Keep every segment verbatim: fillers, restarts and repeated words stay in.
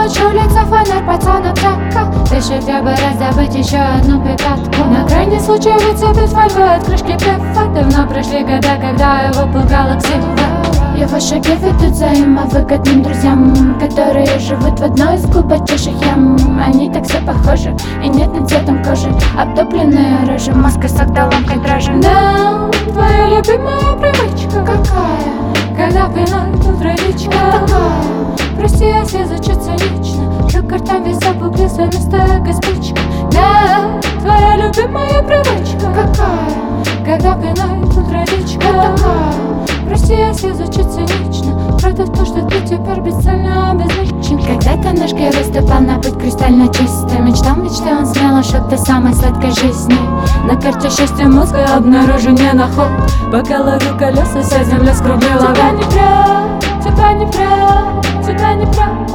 Ночь, улица, фонарь, пацанов джака. Дышит, бы раздобыть еще одну пипетку. На крайний случай выцепить фольгу от крышки пива. Давно прошли года, когда его пугала ксива. Его шаги ведут взаимовыгодным друзьям, которые живут в одной из глубочайших ям. Они так все похожи, и нет над цветом кожи. Обтопленные рожи, маска с окталомкой дрожи. Да, твоя любимая привычка какая? Когда пинает утречка такая. Прости, если звучу цинично, Жукар там весь запугли свое место косичка. Да, твоя любимая привычка какая? Когда пинает утречка такая. Прости, если звучит цинично, правда в том, что ты теперь бесцельно обезличен. Когда-то наш герой ступал на путь кристально чистый. Мечтал, мечты, он смело шел до самой сладкой жизни. На карте счастья мозга обнаружен не на ход. Пока ловил колеса, вся земля скруглила. Тебя не прям, тебя не прям, тебя не прям,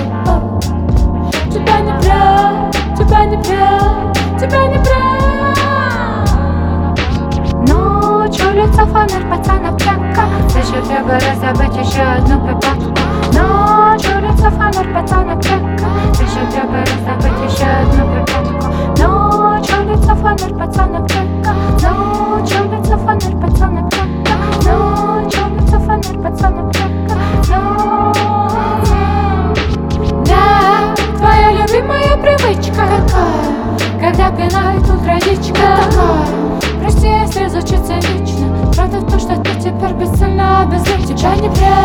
тебя не прям, тебя не прям, тебя не прям. Ночь, улица, фонарь, пацанов джака. Дышит, бы раздобыть еще одну пипетку. Ночь, улица, фонарь, пацанов джака. Дышит, бы раздобыть еще одну пипетку. Ночь, улица, фонарь, пацанов джака. Ночь, улица, фонарь, пацанов джака. Ночь, улица, фонарь, пацанов джака. Ночь. Да, твоя любимая привычка какая? Когда пинает утречка такая. Прости, если звучит цинично, правда в том, что ты теперь бесцельно обезличен. Тебя не прям.